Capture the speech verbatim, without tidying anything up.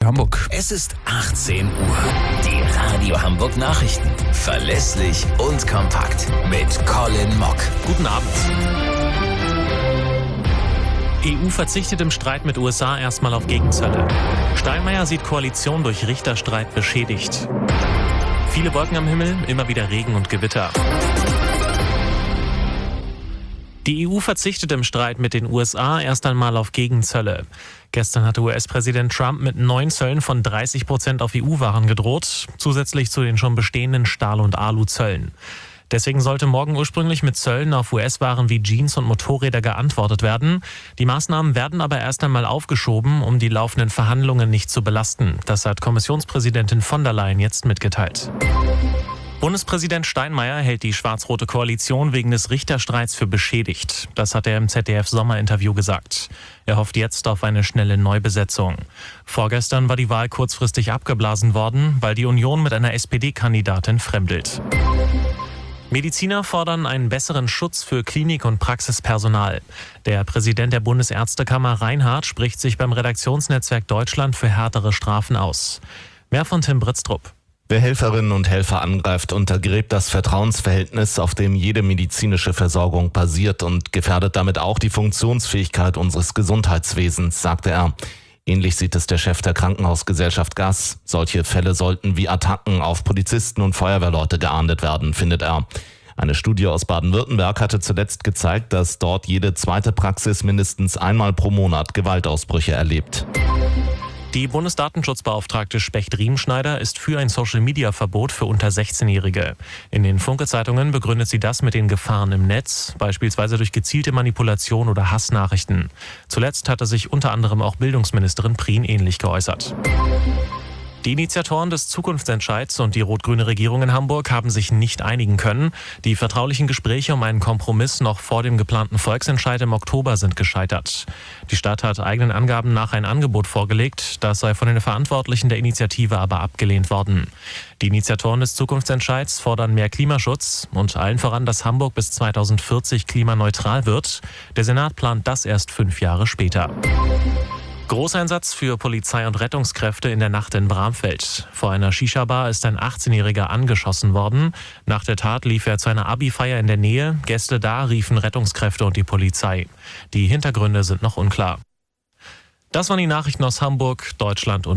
Hamburg. Es ist achtzehn Uhr. Die Radio Hamburg Nachrichten. Verlässlich und kompakt. Mit Colin Mock. Guten Abend. E U verzichtet im Streit mit U S A erstmal auf Gegenzölle. Steinmeier sieht Koalition durch Richterstreit beschädigt. Viele Wolken am Himmel, immer wieder Regen und Gewitter. Die E U verzichtet im Streit mit den U S A erst einmal auf Gegenzölle. Gestern hatte U S-Präsident Trump mit neuen Zöllen von dreißig Prozent auf E U-Waren gedroht, zusätzlich zu den schon bestehenden Stahl- und Alu-Zöllen. Deswegen sollte morgen ursprünglich mit Zöllen auf U S-Waren wie Jeans und Motorräder geantwortet werden. Die Maßnahmen werden aber erst einmal aufgeschoben, um die laufenden Verhandlungen nicht zu belasten. Das hat Kommissionspräsidentin von der Leyen jetzt mitgeteilt. Bundespräsident Steinmeier hält die schwarz-rote Koalition wegen des Richterstreits für beschädigt. Das hat er im Z D F-Sommerinterview gesagt. Er hofft jetzt auf eine schnelle Neubesetzung. Vorgestern war die Wahl kurzfristig abgeblasen worden, weil die Union mit einer S P D-Kandidatin fremdelt. Mediziner fordern einen besseren Schutz für Klinik- und Praxispersonal. Der Präsident der Bundesärztekammer Reinhardt spricht sich beim Redaktionsnetzwerk Deutschland für härtere Strafen aus. Mehr von Tim Britztrup. Wer Helferinnen und Helfer angreift, untergräbt das Vertrauensverhältnis, auf dem jede medizinische Versorgung basiert und gefährdet damit auch die Funktionsfähigkeit unseres Gesundheitswesens, sagte er. Ähnlich sieht es der Chef der Krankenhausgesellschaft G A S. Solche Fälle sollten wie Attacken auf Polizisten und Feuerwehrleute geahndet werden, findet er. Eine Studie aus Baden-Württemberg hatte zuletzt gezeigt, dass dort jede zweite Praxis mindestens einmal pro Monat Gewaltausbrüche erlebt. Die Bundesdatenschutzbeauftragte Specht-Riemschneider ist für ein Social-Media-Verbot für unter sechzehnjährige. In den Funke-Zeitungen begründet sie das mit den Gefahren im Netz, beispielsweise durch gezielte Manipulation oder Hassnachrichten. Zuletzt hatte sich unter anderem auch Bildungsministerin Prien ähnlich geäußert. Die Initiatoren des Zukunftsentscheids und die rot-grüne Regierung in Hamburg haben sich nicht einigen können. Die vertraulichen Gespräche um einen Kompromiss noch vor dem geplanten Volksentscheid im Oktober sind gescheitert. Die Stadt hat eigenen Angaben nach ein Angebot vorgelegt. Das sei von den Verantwortlichen der Initiative aber abgelehnt worden. Die Initiatoren des Zukunftsentscheids fordern mehr Klimaschutz und allen voran, dass Hamburg bis zweitausendvierzig klimaneutral wird. Der Senat plant das erst fünf Jahre später. Großeinsatz für Polizei und Rettungskräfte in der Nacht in Bramfeld. Vor einer Shisha-Bar ist ein achtzehnjähriger angeschossen worden. Nach der Tat lief er zu einer Abi-Feier in der Nähe. Gäste da riefen Rettungskräfte und die Polizei. Die Hintergründe sind noch unklar. Das waren die Nachrichten aus Hamburg, Deutschland und